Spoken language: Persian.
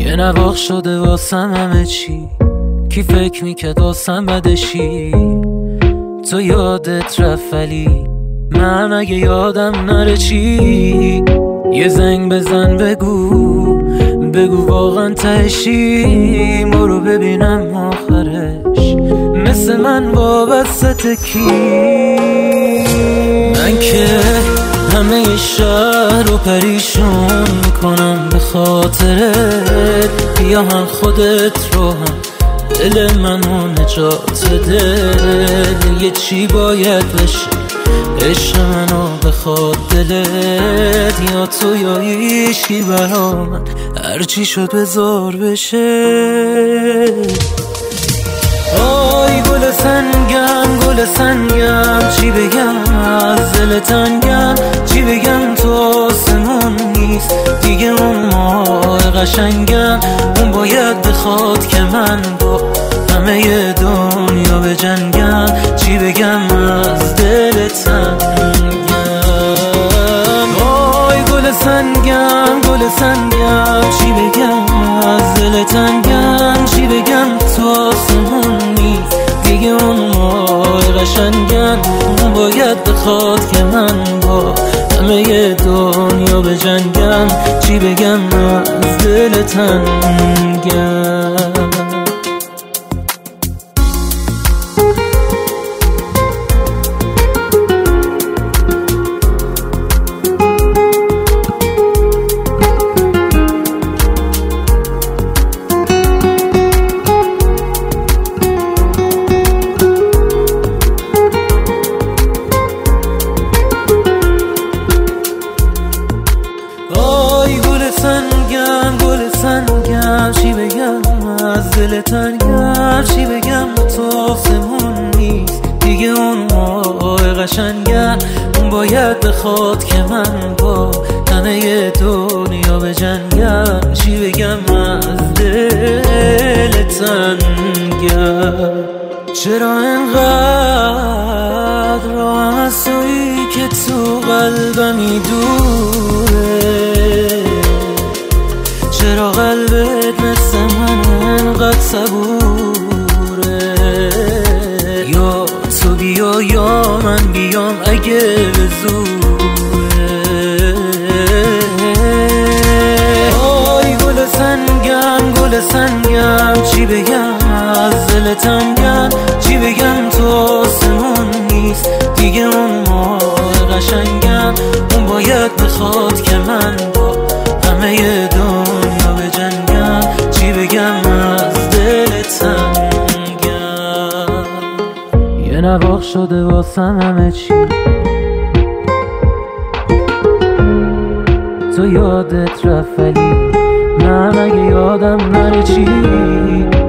یه نواخ شده واسم همه چی، کی فکر میکرد واسم بدشی. تو یادت رفت ولی من اگه یادم نره چی. یه زنگ بزن بگو واقعا تهشی. برو ببینم آخرش مثل من وابسته کی. من که همه شهر رو پریشون میکنم به خاطرت. بیا هم خودت رو هم دل منو نجات دل. یه چی باید بشه عشق منو بخواد دلت. یا تو یا هیچکی برا من، هرچی شد بذار بشه. آی گل سنگم چی بگم از دل تنگم. چی بگم تو آسمون نیست دیگه اون ماه قشنگم. اون باید بخواد که من با همه دنیا بجنگم. چی بگم از دل تنگم. آی گل سنگم چی بگم از دل تنگم. چی بگم تو آسمون نیست دیگه اون ماه قشنگم. اون باید بخواد که من با همه دنیا بجنگم. چی بگم از دل تنگم. گل سنگم چی بگم از دل تنگم. چی بگم تو آسمون نیست دیگه اون ماه قشنگم. اون باید بخواد که من با همه دنیا بجنگم. چی بگم از دل تنگم. چرا انقدر راهم از تویی که تو قلبمی دوره. چرا قلبت مثل من انقدر صبوره. یا تو بیا یا من بیام اگه به زوره. آی گل سنگم چی بگم از دل تنگم. چی بگم تو آسمون نیست دیگه اون ماه قشنگم. اون باید بخواد که من با همه دنیا بجنگم. چی بگم از دل تنگم. یه نواخ شده واسم همه چی، تو یادت رفت ولی من اگه یادم نره چی.